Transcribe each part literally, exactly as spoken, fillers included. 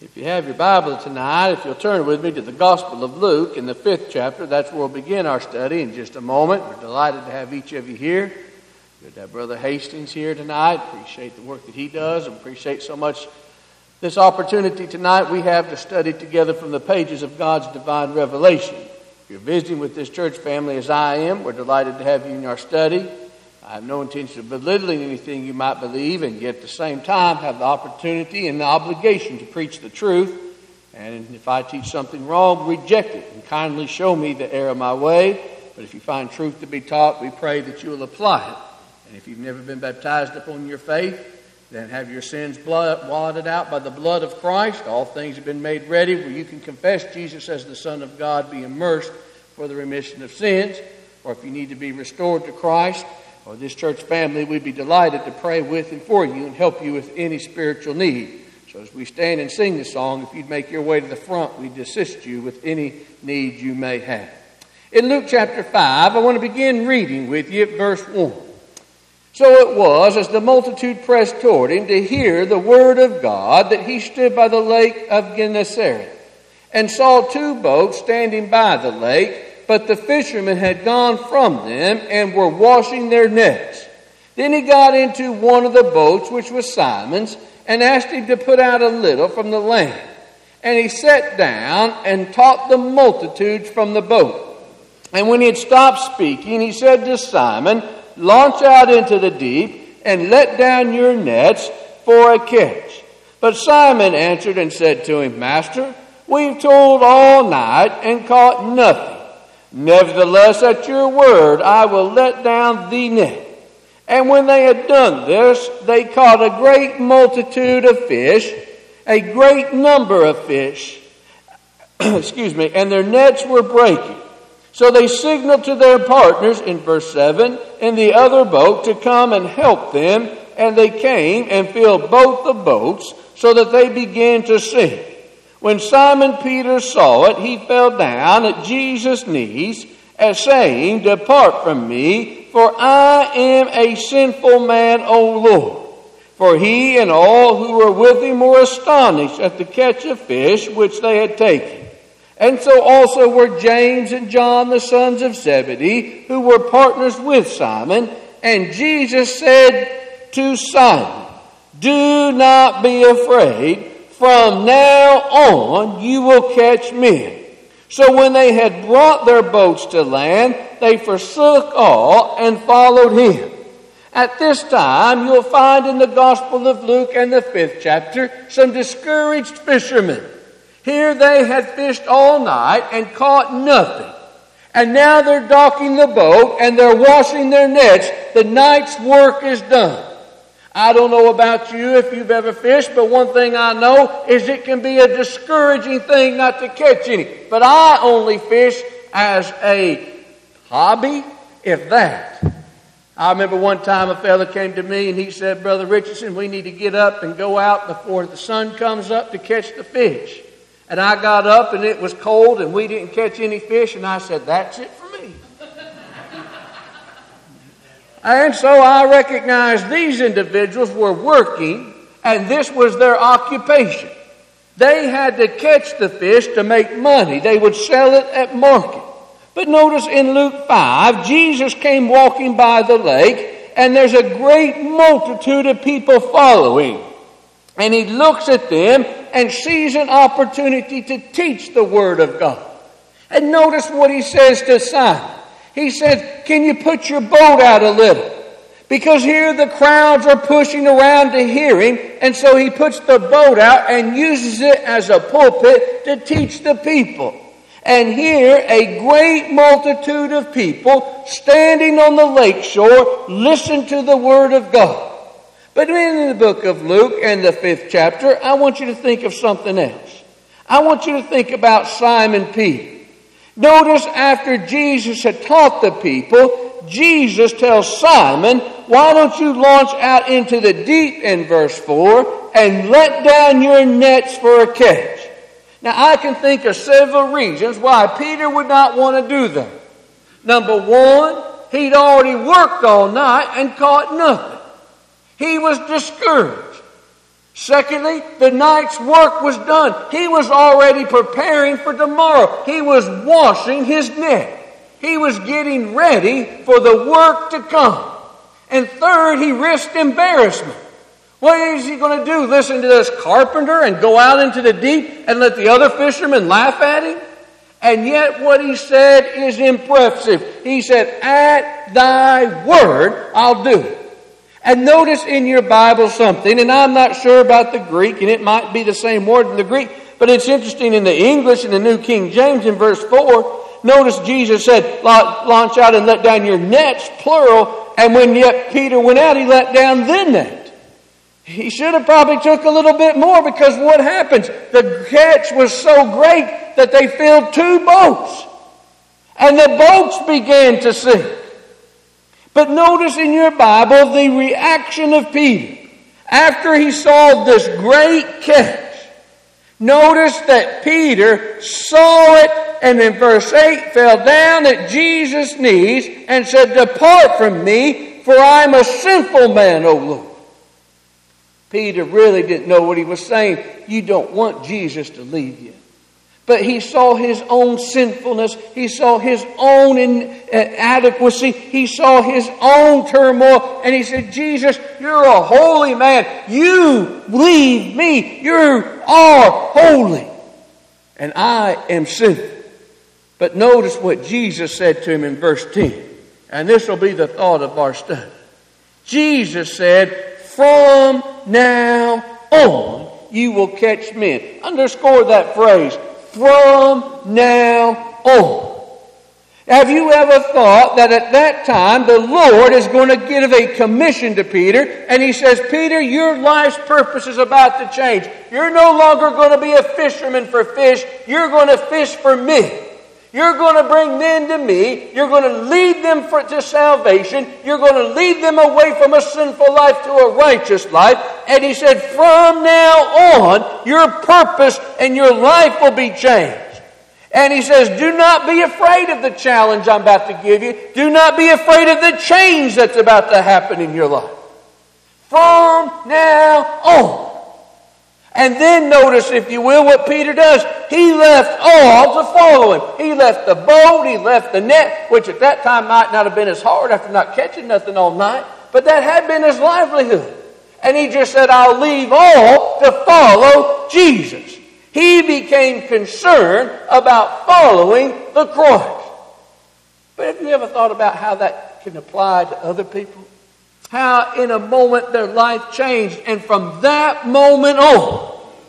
If you have your Bible tonight, if you'll turn with me to the Gospel of Luke in the fifth chapter, that's where we'll begin our study in just a moment. We're delighted to have each of you here. Good to have Brother Hastings here tonight. Appreciate the work that he does and appreciate so much this opportunity tonight we have to study together from the pages of God's divine revelation. If you're visiting with this church family as I am, we're delighted to have you in our study. I have no intention of belittling anything you might believe, and yet at the same time have the opportunity and the obligation to preach the truth. And if I teach something wrong, reject it and kindly show me the error of my way. But if you find truth to be taught, we pray that you will apply it. And if you've never been baptized upon your faith, then have your sins blotted out by the blood of Christ. All things have been made ready where you can confess Jesus as the Son of God, be immersed for the remission of sins. Or if you need to be restored to Christ, or this church family, we'd be delighted to pray with and for you and help you with any spiritual need. So as we stand and sing the song, if you'd make your way to the front, we'd assist you with any need you may have. In Luke chapter five, I want to begin reading with you at verse one. So it was, as the multitude pressed toward him to hear the word of God, that he stood by the lake of Gennesaret, and saw two boats standing by the lake, but the fishermen had gone from them and were washing their nets. Then he got into one of the boats, which was Simon's, and asked him to put out a little from the land. And he sat down and taught the multitudes from the boat. And when he had stopped speaking, he said to Simon, "Launch out into the deep and let down your nets for a catch." But Simon answered and said to him, "Master, we've toiled all night and caught nothing. Nevertheless, at your word, I will let down the net." And when they had done this, they caught a great multitude of fish, a great number of fish, excuse me, and their nets were breaking. So they signaled to their partners, in verse seven, in the other boat to come and help them, and they came and filled both the boats, so that they began to sink. When Simon Peter saw it, he fell down at Jesus' knees, as saying, "Depart from me, for I am a sinful man, O Lord." For he and all who were with him were astonished at the catch of fish which they had taken. And so also were James and John, the sons of Zebedee, who were partners with Simon. And Jesus said to Simon, "Do not be afraid. From now on you will catch men." So when they had brought their boats to land, they forsook all and followed him. At this time, you'll find in the Gospel of Luke and the fifth chapter some discouraged fishermen. Here they had fished all night and caught nothing. And now they're docking the boat and they're washing their nets. The night's work is done. I don't know about you if you've ever fished, but one thing I know is it can be a discouraging thing not to catch any. But I only fish as a hobby, if that. I remember one time a fella came to me and he said, "Brother Richardson, we need to get up and go out before the sun comes up to catch the fish." And I got up and it was cold and we didn't catch any fish, and I said, "That's it for me." And so I recognized these individuals were working, and this was their occupation. They had to catch the fish to make money. They would sell it at market. But notice in Luke five, Jesus came walking by the lake, and there's a great multitude of people following. And he looks at them and sees an opportunity to teach the Word of God. And notice what he says to Simon. He said, "Can you put your boat out a little?" Because here the crowds are pushing around to hear him, and so he puts the boat out and uses it as a pulpit to teach the people. And here a great multitude of people standing on the lake shore listen to the Word of God. But in the book of Luke and the fifth chapter, I want you to think of something else. I want you to think about Simon Peter. Notice after Jesus had taught the people, Jesus tells Simon, "Why don't you launch out into the deep," in verse four, "and let down your nets for a catch." Now I can think of several reasons why Peter would not want to do that. Number one, he'd already worked all night and caught nothing. He was discouraged. Secondly, the night's work was done. He was already preparing for tomorrow. He was washing his net. He was getting ready for the work to come. And third, he risked embarrassment. What is he going to do? Listen to this carpenter and go out into the deep and let the other fishermen laugh at him? And yet what he said is impressive. He said, "At thy word, I'll do it." And notice in your Bible something, and I'm not sure about the Greek, and it might be the same word in the Greek, but it's interesting in the English, in the New King James, in verse four, notice Jesus said, "Launch out and let down your nets," plural, and when yet Peter went out, he let down the net. He should have probably took a little bit more, because what happens? The catch was so great that they filled two boats, and the boats began to sink. But notice in your Bible the reaction of Peter after he saw this great catch. Notice that Peter saw it, and in verse eight fell down at Jesus' knees and said, "Depart from me, for I am a sinful man, O Lord." Peter really didn't know what he was saying. You don't want Jesus to leave you. But he saw his own sinfulness. He saw his own inadequacy. He saw his own turmoil. And he said, "Jesus, you're a holy man. You leave me. You are holy. And I am sinful." But notice what Jesus said to him in verse ten. And this will be the thought of our study. Jesus said, "From now on, you will catch men." Underscore that phrase. From now on. Have you ever thought that at that time the Lord is going to give a commission to Peter, and he says, "Peter, your life's purpose is about to change. You're no longer going to be a fisherman for fish. You're going to fish for me. You're going to bring men to me. You're going to lead them for, to salvation. You're going to lead them away from a sinful life to a righteous life." And he said, "From now on, your purpose and your life will be changed." And he says, "Do not be afraid of the challenge I'm about to give you. Do not be afraid of the change that's about to happen in your life. From now on." And then notice, if you will, what Peter does. He left all to follow him. He left the boat, he left the net, which at that time might not have been as hard after not catching nothing all night, but that had been his livelihood. And he just said, "I'll leave all to follow Jesus." He became concerned about following the Christ. But have you ever thought about how that can apply to other people? How in a moment their life changed, and from that moment on,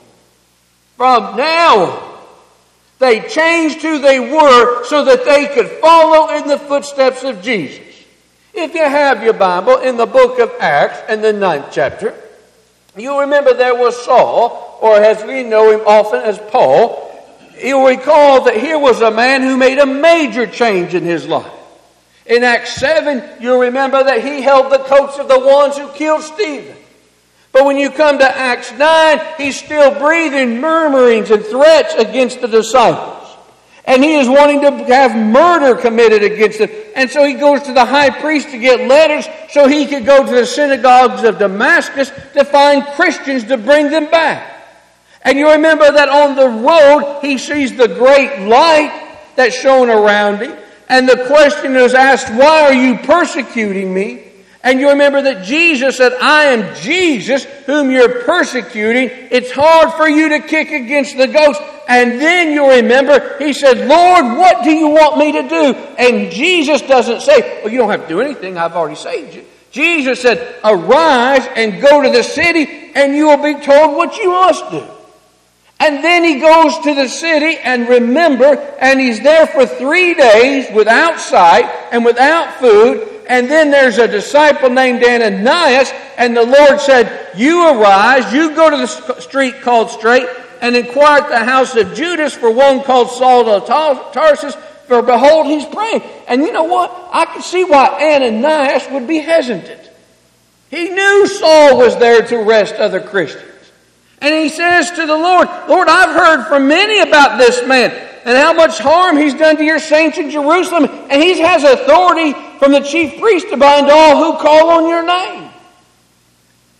from now on, they changed who they were so that they could follow in the footsteps of Jesus. If you have your Bible in the book of Acts in the ninth chapter, you'll remember there was Saul, or as we know him often as Paul. You'll recall that here was a man who made a major change in his life. In Acts seven, you'll remember that he held the coats of the ones who killed Stephen. But when you come to Acts nine, he's still breathing murmurings and threats against the disciples. And he is wanting to have murder committed against them. And so he goes to the high priest to get letters so he could go to the synagogues of Damascus to find Christians to bring them back. And you remember that on the road, he sees the great light that shone around him. And the question is asked, "Why are you persecuting me?" And you remember that Jesus said, "I am Jesus whom you're persecuting. It's hard for you to kick against the goats." And then you remember, he said, "Lord, what do you want me to do?" And Jesus doesn't say, "Well, you don't have to do anything. I've already saved you." Jesus said, "Arise and go to the city, and you will be told what you must do." And then he goes to the city, and remember, and he's there for three days without sight and without food. And then there's a disciple named Ananias, and the Lord said, "You arise, you go to the street called Straight, and inquire at the house of Judas for one called Saul of Tarsus, for behold, he's praying." And you know what? I can see why Ananias would be hesitant. He knew Saul was there to arrest other Christians. And he says to the Lord, "Lord, I've heard from many about this man and how much harm he's done to your saints in Jerusalem. And he has authority from the chief priest to bind all who call on your name."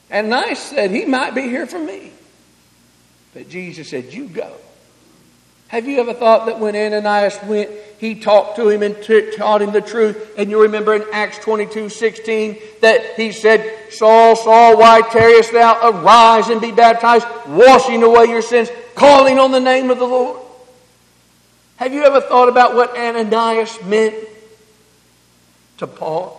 Ananias said, he might be here for me. But Jesus said, you go. Have you ever thought that when Ananias went, he talked to him and t- taught him the truth? And you remember in Acts twenty-two sixteen that he said, Saul, Saul, why tarriest thou? Arise and be baptized, washing away your sins, calling on the name of the Lord. Have you ever thought about what Ananias meant to Paul?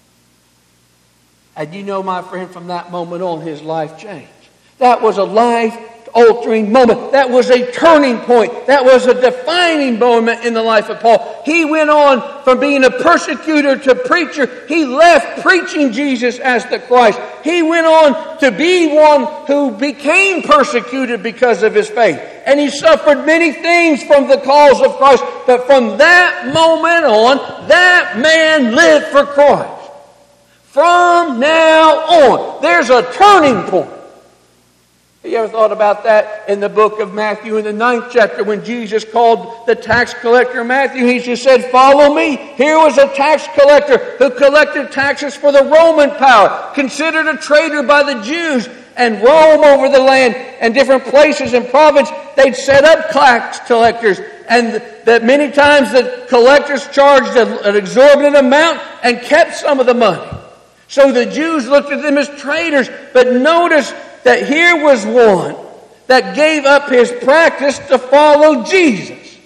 And you know, my friend, from that moment on, his life changed. That was a life-altering moment. That was a turning point. That was a defining moment in the life of Paul. He went on from being a persecutor to preacher. He left preaching Jesus as the Christ. He went on to be one who became persecuted because of his faith. And he suffered many things from the cause of Christ. But from that moment on, that man lived for Christ. From now on, there's a turning point. Have you ever thought about that in the book of Matthew in the ninth chapter when Jesus called the tax collector Matthew? He just said, follow me. Here was a tax collector who collected taxes for the Roman power, considered a traitor by the Jews, and roam over the land and different places and province. They'd set up tax collectors, and that many times the collectors charged an exorbitant amount and kept some of the money. So the Jews looked at them as traitors. But notice that here was one that gave up his practice to follow Jesus.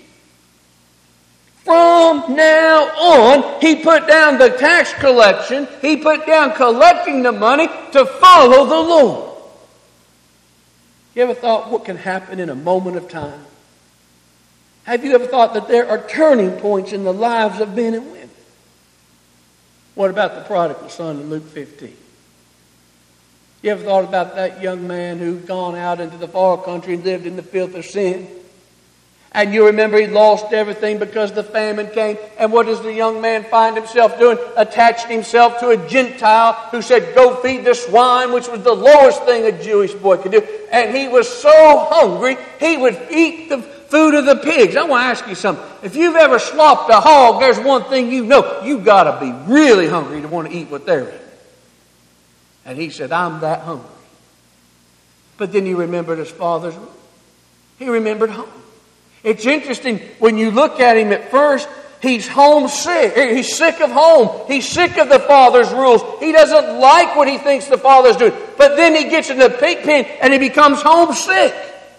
From now on, he put down the tax collection. He put down collecting the money to follow the Lord. You ever thought what can happen in a moment of time? Have you ever thought that there are turning points in the lives of men and women? What about the prodigal son in Luke fifteen? You ever thought about that young man who'd gone out into the far country and lived in the filth of sin? And you remember he lost everything because the famine came. And what does the young man find himself doing? Attaching himself to a Gentile who said, go feed the swine, which was the lowest thing a Jewish boy could do. And he was so hungry, he would eat the food of the pigs. I want to ask you something. If you've ever slopped a hog, there's one thing you know. You've got to be really hungry to want to eat what they're eating. And he said, I'm that hungry. But then he remembered his father's rule. He remembered home. It's interesting, when you look at him at first, he's homesick. He's sick of home. He's sick of the father's rules. He doesn't like what he thinks the father's doing. But then he gets in the pig pen and he becomes homesick.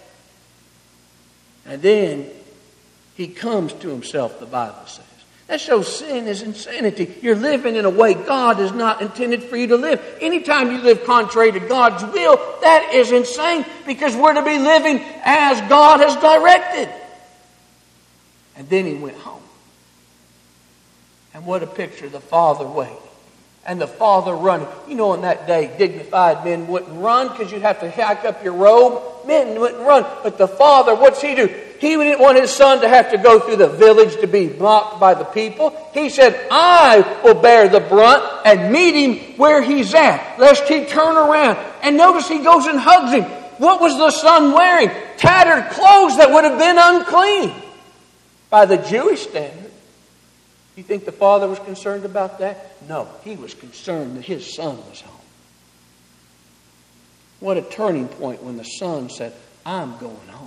And then he comes to himself, the Bible says. That shows sin is insanity. You're living in a way God has not intended for you to live. Anytime you live contrary to God's will, that is insane, because we're to be living as God has directed. And then he went home. And what a picture, the father waiting. And the father running. You know, in that day, dignified men wouldn't run because you'd have to hike up your robe. Men wouldn't run. But the father, what's he do? He didn't want his son to have to go through the village to be mocked by the people. He said, I will bear the brunt and meet him where he's at, lest he turn around. And notice he goes and hugs him. What was the son wearing? Tattered clothes that would have been unclean by the Jewish standard. You think the father was concerned about that? No, he was concerned that his son was home. What a turning point when the son said, I'm going home.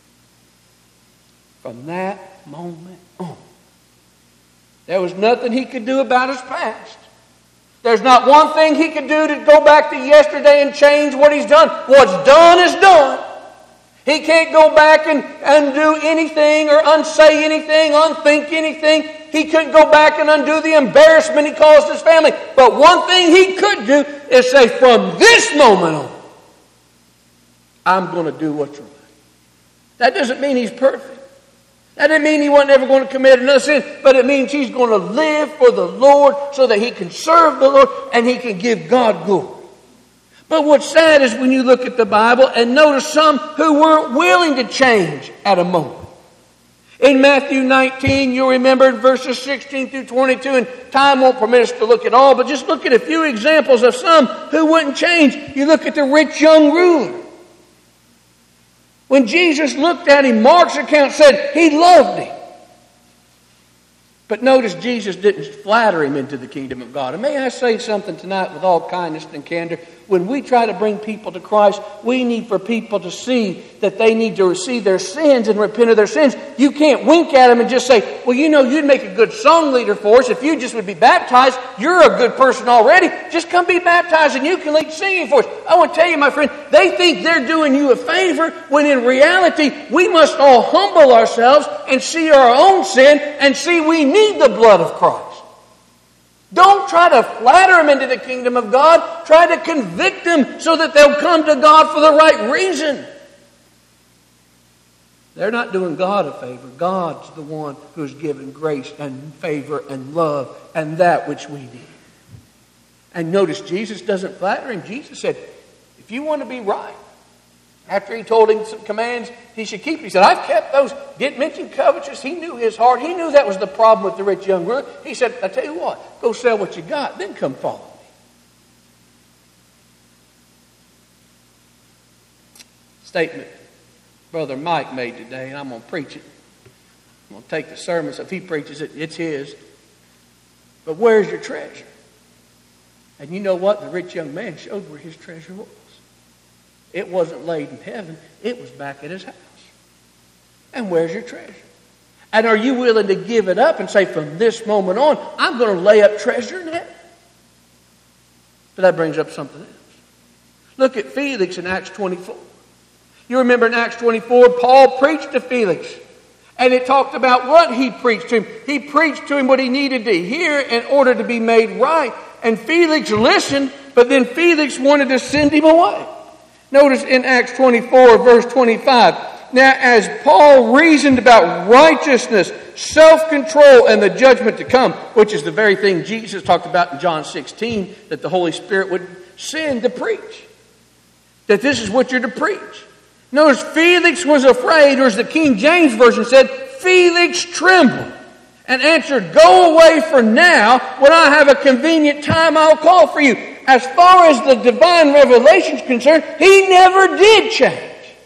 From that moment on, there was nothing he could do about his past. There's not one thing he could do to go back to yesterday and change what he's done. What's done is done. He can't go back and undo anything or unsay anything, unthink anything. He couldn't go back and undo the embarrassment he caused his family. But one thing he could do is say, from this moment on, I'm going to do what's right. That doesn't mean he's perfect. That doesn't mean he wasn't ever going to commit another sin. But it means he's going to live for the Lord so that he can serve the Lord and he can give God glory. But what's sad is when you look at the Bible and notice some who weren't willing to change at a moment. In Matthew nineteen, you'll remember in verses sixteen through twenty-two, and time won't permit us to look at all, but just look at a few examples of some who wouldn't change. You look at the rich young ruler. When Jesus looked at him, Mark's account said he loved him. But notice Jesus didn't flatter him into the kingdom of God. And may I say something tonight with all kindness and candor? When we try to bring people to Christ, we need for people to see that they need to receive their sins and repent of their sins. You can't wink at them and just say, well, you know, you'd make a good song leader for us if you just would be baptized. You're a good person already. Just come be baptized and you can lead singing for us. I want to tell you, my friend, they think they're doing you a favor when in reality we must all humble ourselves and see our own sin and see we need the blood of Christ. Don't try to flatter them into the kingdom of God. Try to convict them so that they'll come to God for the right reason. They're not doing God a favor. God's the one who's given grace and favor and love and that which we need. And notice Jesus doesn't flatter him. Jesus said, if you want to be right, after he told him some commands he should keep, he said, I've kept those. Didn't mention covetous. He knew his heart. He knew that was the problem with the rich young ruler. He said, I tell you what, go sell what you got, then come follow me. Statement Brother Mike made today, and I'm going to preach it. I'm going to take the sermon, so if he preaches it, it's his. But where's your treasure? And you know what? The rich young man showed where his treasure was. It wasn't laid in heaven. It was back at his house. And where's your treasure? And are you willing to give it up and say, from this moment on, I'm going to lay up treasure in heaven? But that brings up something else. Look at Felix in Acts twenty-four. You remember in Acts twenty-four, Paul preached to Felix. And it talked about what he preached to him. He preached to him what he needed to hear in order to be made right. And Felix listened, but then Felix wanted to send him away. Notice in Acts twenty-four, verse twenty-five. Now, as Paul reasoned about righteousness, self-control, and the judgment to come, which is the very thing Jesus talked about in John sixteen, that the Holy Spirit would send to preach. That this is what you're to preach. Notice Felix was afraid, or as the King James Version said, Felix trembled and answered, go away for now. When I have a convenient time, I'll call for you. As far as the divine revelation is concerned, he never did change.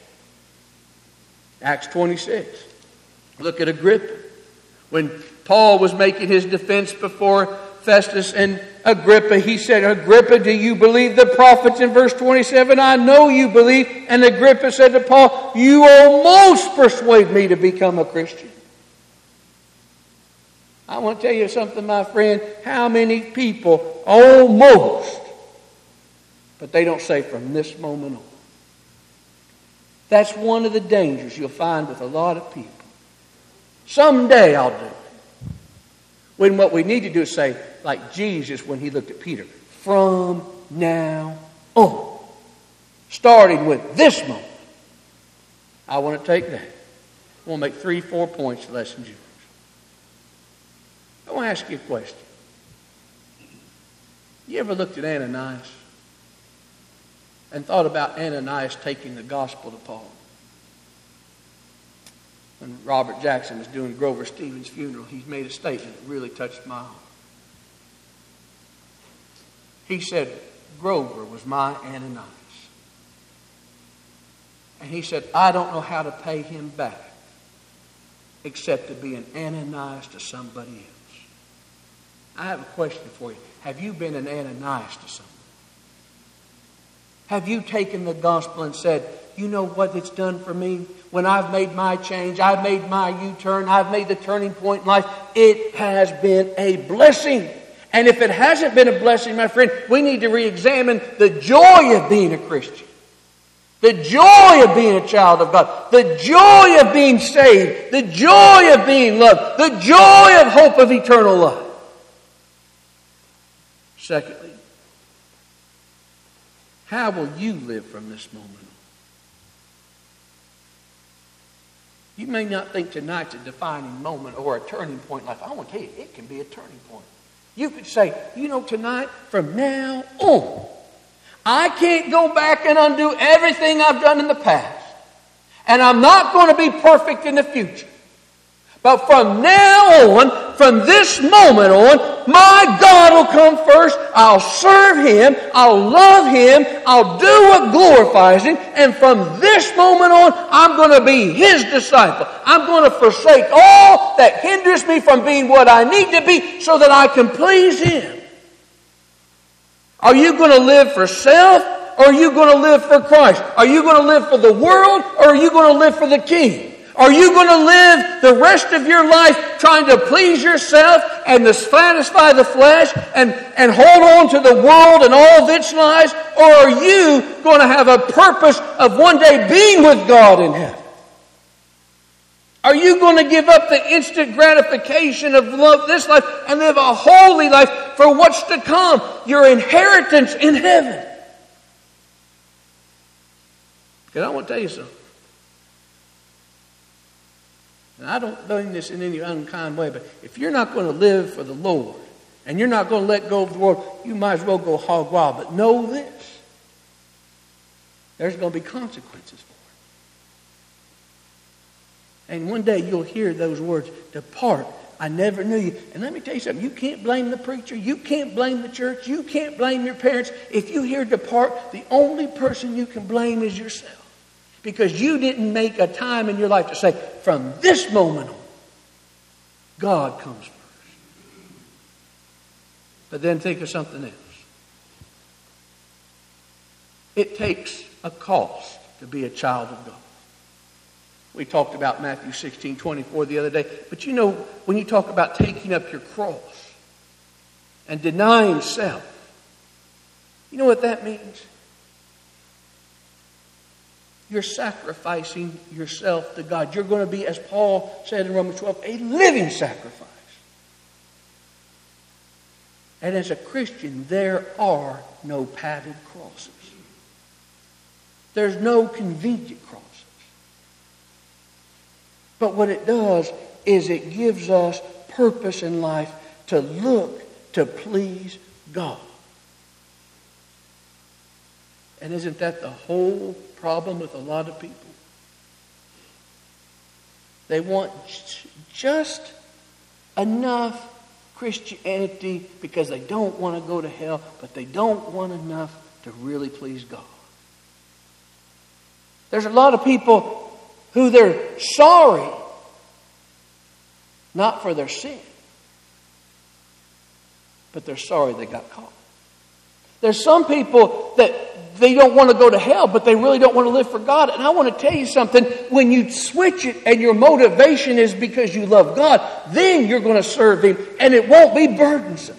Acts twenty-six. Look at Agrippa. When Paul was making his defense before Festus and Agrippa, he said, Agrippa, do you believe the prophets? In verse twenty-seven, I know you believe. And Agrippa said to Paul, you almost persuade me to become a Christian. I want to tell you something, my friend. How many people almost, but they don't say from this moment on. That's one of the dangers you'll find with a lot of people. Someday I'll do it. When what we need to do is say, like Jesus when he looked at Peter, from now on. Starting with this moment. I want to take that. I want to make three, four points less than yours. I want to ask you a question. You ever looked at Ananias and thought about Ananias taking the gospel to Paul? When Robert Jackson was doing Grover Stevens' funeral, he made a statement that really touched my heart. He said, Grover was my Ananias. And he said, I don't know how to pay him back except to be an Ananias to somebody else. I have a question for you. Have you been an Ananias to someone? Have you taken the gospel and said, you know what it's done for me? When I've made my change, I've made my U-turn, I've made the turning point in life, it has been a blessing. And if it hasn't been a blessing, my friend, we need to re-examine the joy of being a Christian. The joy of being a child of God. The joy of being saved. The joy of being loved. The joy of hope of eternal life. Secondly, how will you live from this moment on? You may not think tonight's a defining moment or a turning point in life. I want to tell you, it can be a turning point. You could say, you know, tonight, from now on, I can't go back and undo everything I've done in the past. And I'm not going to be perfect in the future. But from now on, from this moment on, my God will come first. I'll serve Him. I'll love Him. I'll do what glorifies Him. And from this moment on, I'm going to be His disciple. I'm going to forsake all that hinders me from being what I need to be so that I can please Him. Are you going to live for self, or are you going to live for Christ? Are you going to live for the world, or are you going to live for the King? Are you going to live the rest of your life trying to please yourself and to satisfy the flesh and, and hold on to the world and all of its lies? Or are you going to have a purpose of one day being with God in heaven? Are you going to give up the instant gratification of love this life and live a holy life for what's to come, your inheritance in heaven? Because I want to tell you something. And I don't mean this in any unkind way, but if you're not going to live for the Lord and you're not going to let go of the world, you might as well go hog wild. But know this. There's going to be consequences for it. And one day you'll hear those words, "Depart, I never knew you." And let me tell you something. You can't blame the preacher. You can't blame the church. You can't blame your parents. If you hear "depart," the only person you can blame is yourself. Because you didn't make a time in your life to say, from this moment on, God comes first. But then think of something else. It takes a cost to be a child of God. We talked about Matthew sixteen twenty-four the other day. But you know, when you talk about taking up your cross and denying self, you know what that means? You're sacrificing yourself to God. You're going to be, as Paul said in Romans twelve, a living sacrifice. And as a Christian, there are no padded crosses. There's no convenient crosses. But what it does is it gives us purpose in life to look to please God. And isn't that the whole problem with a lot of people? They want just enough Christianity because they don't want to go to hell, but they don't want enough to really please God. There's a lot of people who they're sorry, not for their sin, but they're sorry they got caught. There's some people that they don't want to go to hell, but they really don't want to live for God. And I want to tell you something. When you switch it and your motivation is because you love God, then you're going to serve Him and it won't be burdensome.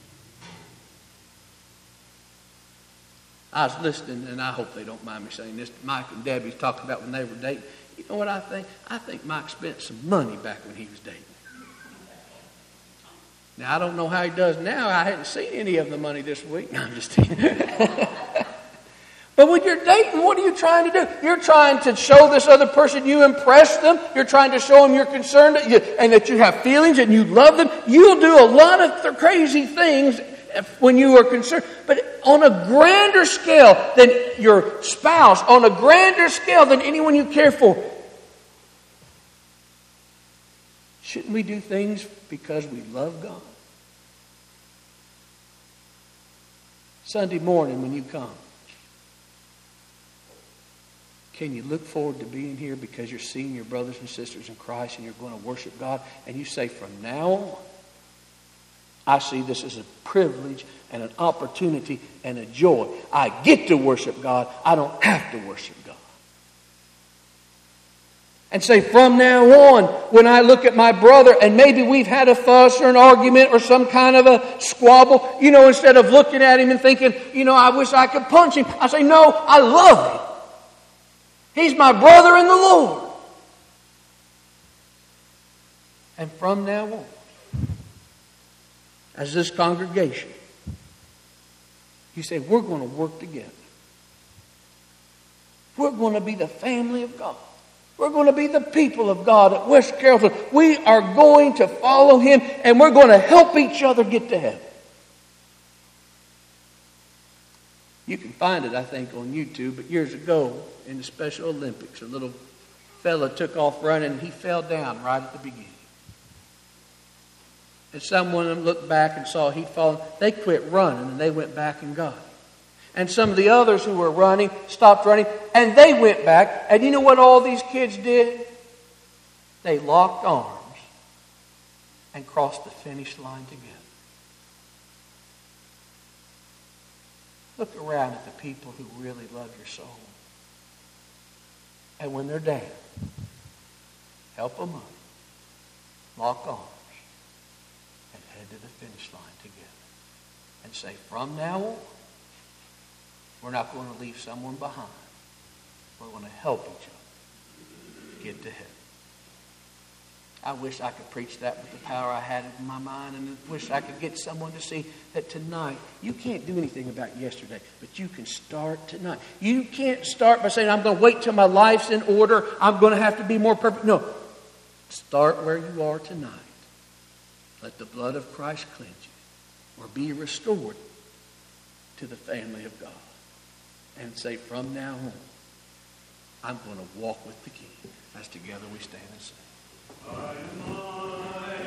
I was listening, and I hope they don't mind me saying this. Mike and Debbie talking about when they were dating. You know what I think? I think Mike spent some money back when he was dating. Now, I don't know how he does now. I hadn't seen any of the money this week. No, I'm just kidding. But when you're dating, what are you trying to do? You're trying to show this other person you impress them. You're trying to show them you're concerned that you, and that you have feelings and you love them. You'll do a lot of th- crazy things when you are concerned. But on a grander scale than your spouse, on a grander scale than anyone you care for, shouldn't we do things because we love God? Sunday morning when you come, can you look forward to being here because you're seeing your brothers and sisters in Christ and you're going to worship God? And you say, from now on, I see this as a privilege and an opportunity and a joy. I get to worship God. I don't have to worship God. And say, from now on, when I look at my brother and maybe we've had a fuss or an argument or some kind of a squabble, you know, instead of looking at him and thinking, you know, I wish I could punch him, I say, no, I love him. He's my brother in the Lord. And from now on, as this congregation, you say, we're going to work together. We're going to be the family of God. We're going to be the people of God at West Carrollton. We are going to follow Him, and we're going to help each other get to heaven. You can find it, I think, on YouTube, but years ago in the Special Olympics, a little fella took off running and he fell down right at the beginning. And someone of them looked back and saw he'd fallen. They quit running and they went back and got him. And some of the others who were running stopped running and they went back. And you know what all these kids did? They locked arms and crossed the finish line together. Look around at the people who really love your soul. And when they're down, help them up, lock arms, and head to the finish line together. And say, from now on, we're not going to leave someone behind. We're going to help each other get to heaven. I wish I could preach that with the power I had in my mind, and I wish I could get someone to see that tonight, you can't do anything about yesterday, but you can start tonight. You can't start by saying, I'm going to wait till my life's in order. I'm going to have to be more perfect. No. Start where you are tonight. Let the blood of Christ cleanse you, or be restored to the family of God. And say, from now on, I'm going to walk with the King. As together we stand and sing. I am